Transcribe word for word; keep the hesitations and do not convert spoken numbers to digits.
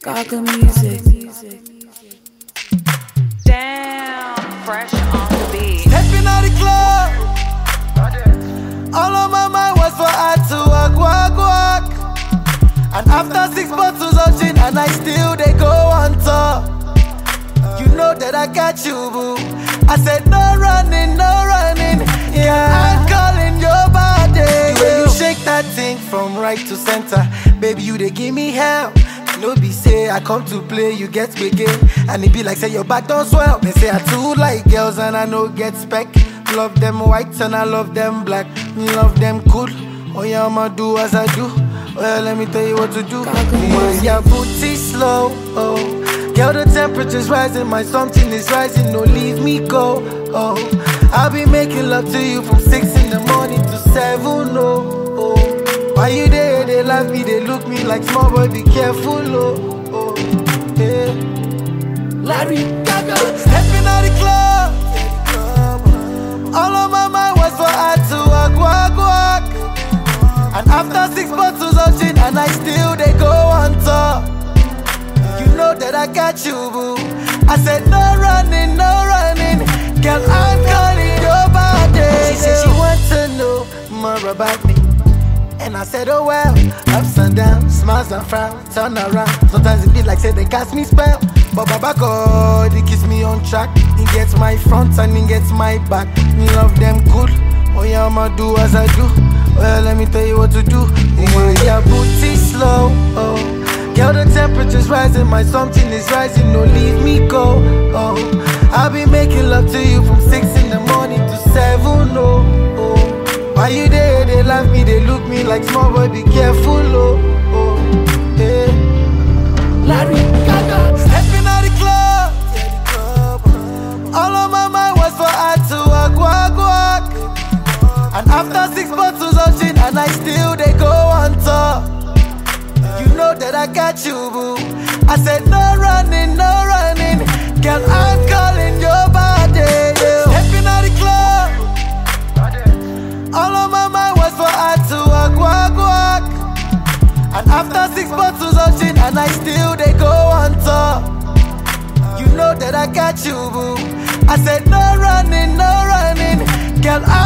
Gaga music. Damn, fresh on the beat. Stepping out the club. All on my mind was for her to walk, walk, walk. And after six bottles of gin, and I still they go on top. You know that I got you, boo. I said no running, no running. Yeah, I'm calling your body. The way you shake that thing from right to center, baby, you they give me hell. No be say I come to play, you get me game. And it be like say your back don't swell. They say I too like girls and I know get spec. Love them white and I love them black. Love them cool. Oh yeah, I'ma do as I do. Well, let me tell you what to do. Move your booty slow. Oh, girl, the temperature's rising, my something is rising. No, leave me go. Oh, I'll be making love to you from six in the morning to seven. Oh, oh. Why you there? They love me, they look me like small boy. Be careful, oh, oh, yeah. Larry Gaga, stepping out the club. All on my mind was for her to walk, walk, walk. And after six bottles of gin, and I still they go on top. You know that I got you, boo. I said no running, no running. Girl, I'm calling your body. She said she wants to know more about me. And I said, oh well, ups and downs, smiles and frowns, turn around. Sometimes it be like say they cast me spell. But Baba God, he keeps me on track. He gets my front and he gets my back. Me love them cool. Oh yeah, I'ma do as I do. Well, let me tell you what to do. Move your booty slow. Oh, girl, the temperature's rising, my something is rising. No, leave me go. Oh, I'll be making love to you from six in the morning to seven. Oh, oh. Why you there? They love me, they look me like small boy. Be careful, oh, oh, yeah. Larry Gaga, stepping out the club. All on my mind was for her to walk, walk, walk. And after six bottles of gin, and I still they go on top. You know that I got you, boo. I said no running, no running. Girl, I'm calling your body, yeah. Stepping out the club. All on my mind was for her to walk, walk, walk. And after six bottles of gin, and I still they go on top. You know that I got you, boo. I said no running, no running. Girl, I